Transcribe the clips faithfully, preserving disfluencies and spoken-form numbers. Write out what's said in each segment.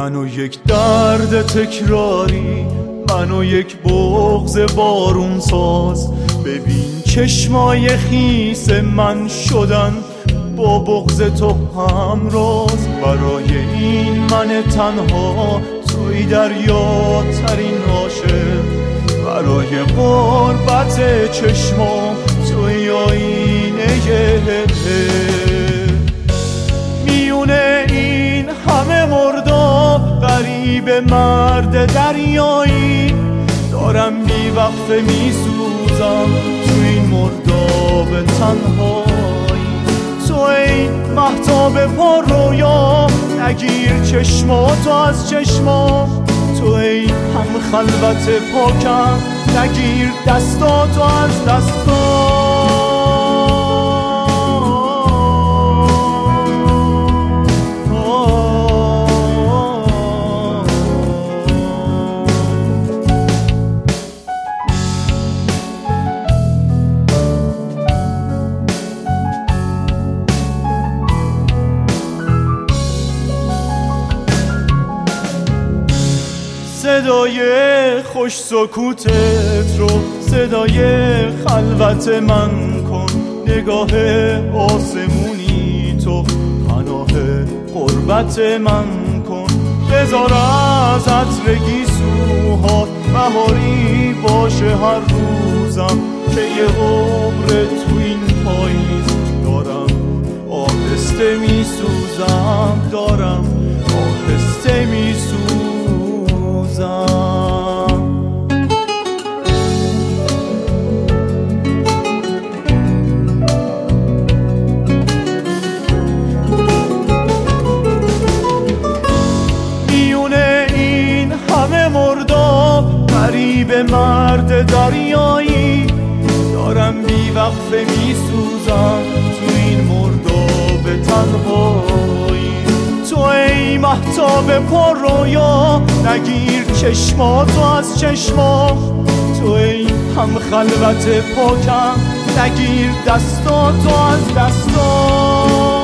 من و یک درد تکراری، من و یک بغض بارون ساز. ببین چشمای خیس من شدن با بغض تو همراز. برای این من تنها توی دریا ترین عاشق، برای غربت چشمام توی آینه میونه این همه مرداب. غریب مرد دریایی دارم بی وقفه می سوزم تو این مرداب تنهایی. تو ای مهتاب پر رویا نگیر چشماتو از چشمام. تو ای هم خلوت پاکم نگیر دستاتو از دستام. صدای خوش سکوتت رو صدای خلوت من کن. نگاه آسمونی تو پناه غربت من کن. بذار از عطر گیسوها بهاری باشه هر روزم که یه عمر تو این پاییز دارم آهسته می سوزم. دارم آهسته می سوزم. میونه این همه مرداب غریب مرد دریایی دارم بی وقفه می سوزم تو این مرداب تنهایی. تو ای مهتاب پر رویا نگیر چشماتو از چشمام. تو ای هم خلوت پاکم نگیر دستاتو از دستام.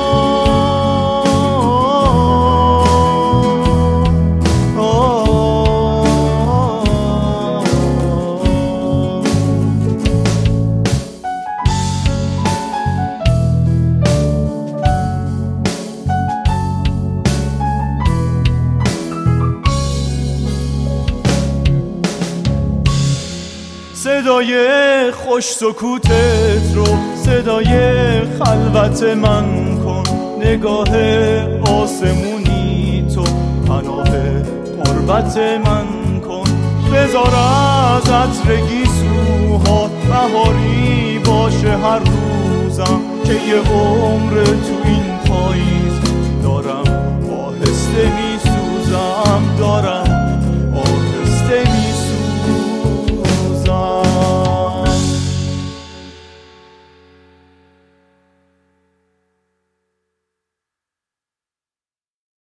صدای خوش سکوتت رو صدای خلوت من کن. نگاه آسمونی تو پناه غربت من کن. بذار از عطر گیسوها بهاری باشه هر روزم که یه عمر تو این